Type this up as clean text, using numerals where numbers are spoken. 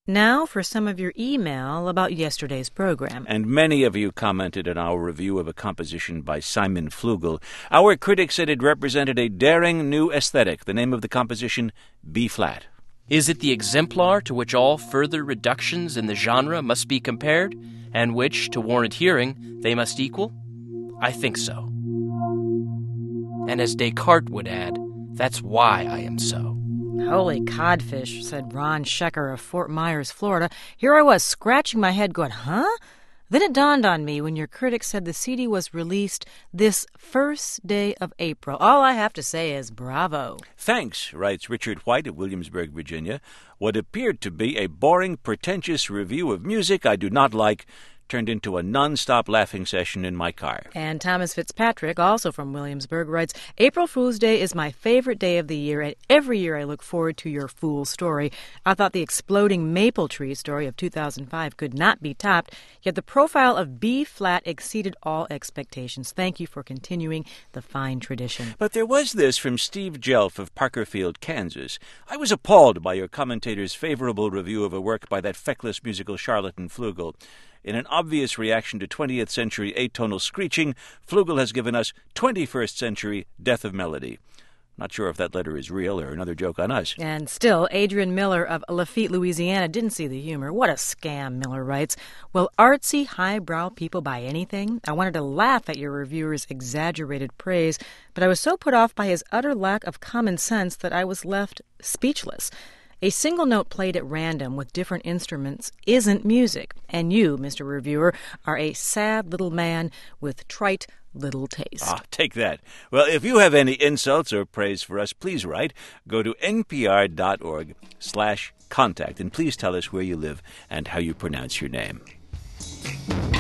Now for some of your email about yesterday's program. And many of you commented on our review of a composition by Simon Flugel. Our critic said it represented a daring new aesthetic. The name of the composition, B-flat. Is it the exemplar to which all further reductions in the genre must be compared, and which, to warrant hearing, they must equal? I think so. And as Descartes would add, that's why I am so. Holy codfish, said Ron Schecker of Fort Myers, Florida. Here I was, scratching my head, going, huh? Then it dawned on me when your critic said the CD was released this first day of April. All I have to say is bravo. Thanks, writes Richard White of Williamsburg, Virginia. What appeared to be a boring, pretentious review of music I do not like turned into a non-stop laughing session in my car. And Thomas Fitzpatrick, also from Williamsburg, writes, April Fool's Day is my favorite day of the year, and every year I look forward to your fool story. I thought the exploding maple tree story of 2005 could not be topped, yet the profile of B-flat exceeded all expectations. Thank you for continuing the fine tradition. But there was this from Steve Jelf of Parkerfield, Kansas. I was appalled by your commentator's favorable review of a work by that feckless musical charlatan Flugel. In an obvious reaction to 20th century atonal screeching, Flugel has given us 21st century death of melody. Not sure if that letter is real or another joke on us. And still, Adrian Miller of Lafitte, Louisiana didn't see the humor. What a scam, Miller writes. Will artsy, highbrow people buy anything? I wanted to laugh at your reviewer's exaggerated praise, but I was so put off by his utter lack of common sense that I was left speechless. A single note played at random with different instruments isn't music. And you, Mr. Reviewer, are a sad little man with trite little taste. Take that. Well, if you have any insults or praise for us, please write. Go to npr.org/contact, and please tell us where you live and how you pronounce your name.